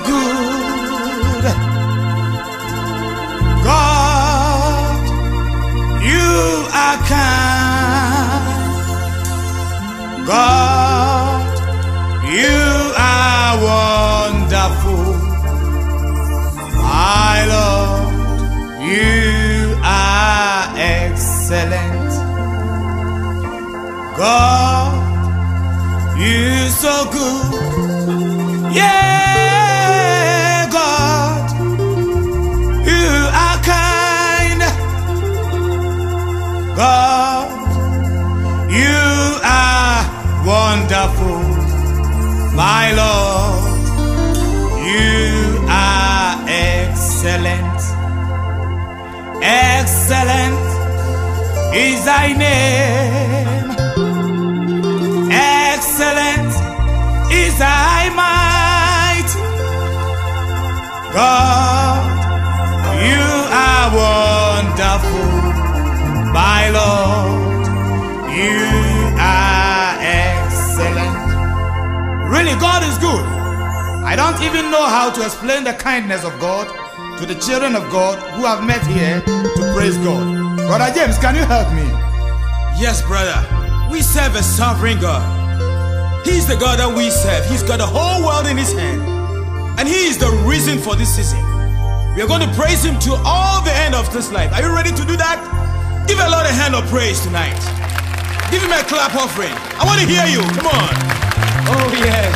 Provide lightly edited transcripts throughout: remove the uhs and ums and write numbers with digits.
good. God, you are kind. God, you are wonderful. My Lord, you are excellent. God, you so good. Yeah, God, you are kind. God, you are wonderful. My Lord, you are excellent. Excellent is thy name. Excellent is thy might. God, you are wonderful. My Lord, you are excellent. Really, God is good. I don't even know how to explain the kindness of God to the children of God who have met here to praise God. Brother James, can you help me? Yes, brother. We serve a sovereign God. He's the God that we serve. He's got the whole world in his hand. And he is the reason for this season. We are going to praise him to all the end of this life. Are you ready to do that? Give a Lord a hand of praise tonight. Give him a clap offering. I want to hear you. Come on. Oh, yes.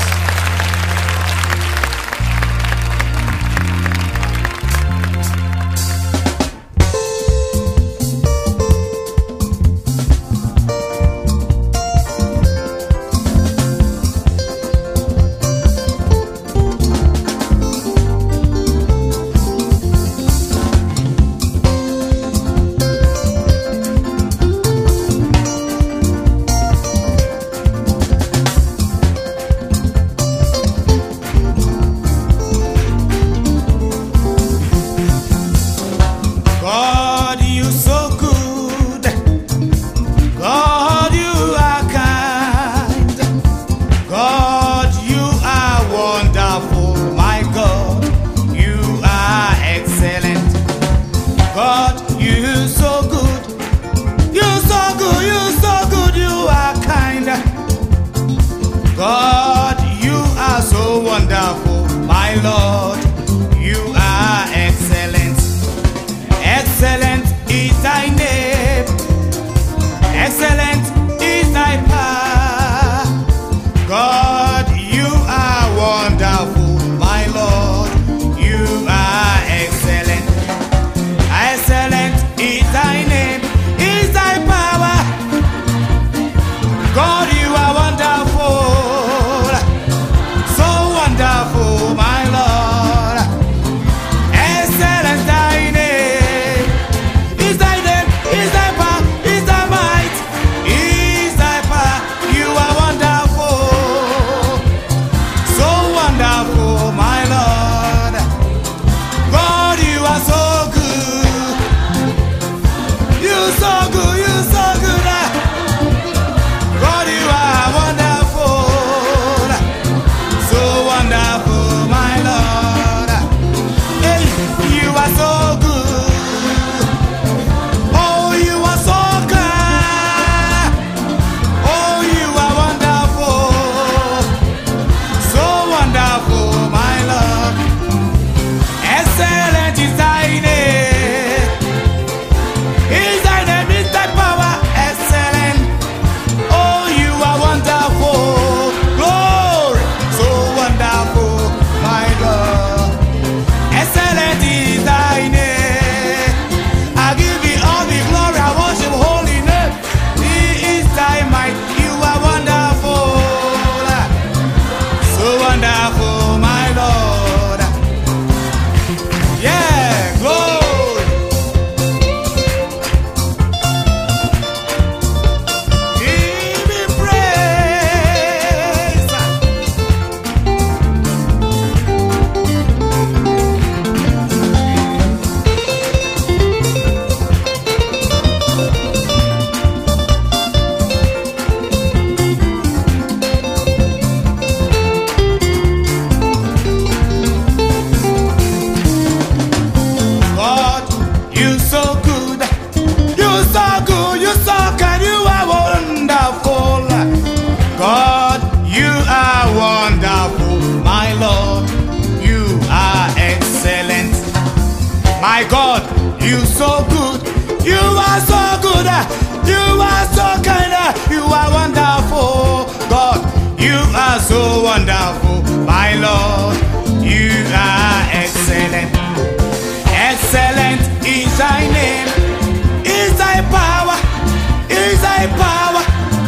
My God, you so good. You are so good. You are so kind. You are wonderful. God, you are so wonderful. My Lord, you are excellent. Excellent is thy name. Is thy power. Is thy power.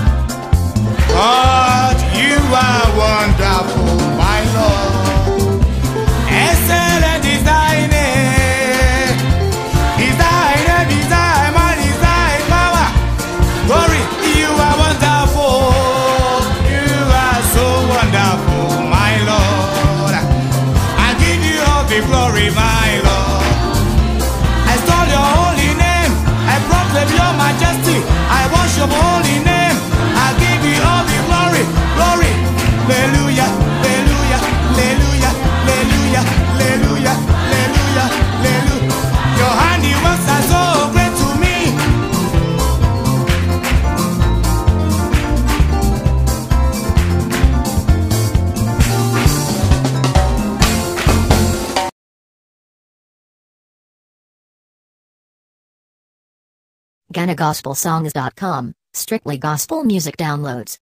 God, you are wonderful. My Lord, excellent is thy name. Is thy name, is thy might, is thy power. Glory, you are wonderful. You are so wonderful, my Lord. I give you all the glory, my Lord. I extol your holy name. I proclaim your majesty. I worship your holy name. I give you all the glory, glory. Hallelujah, hallelujah, hallelujah, hallelujah, hallelujah, hallelujah, hallelujah. Your handiworks are so great to me. GhanaGospelSongs.com, strictly gospel music downloads.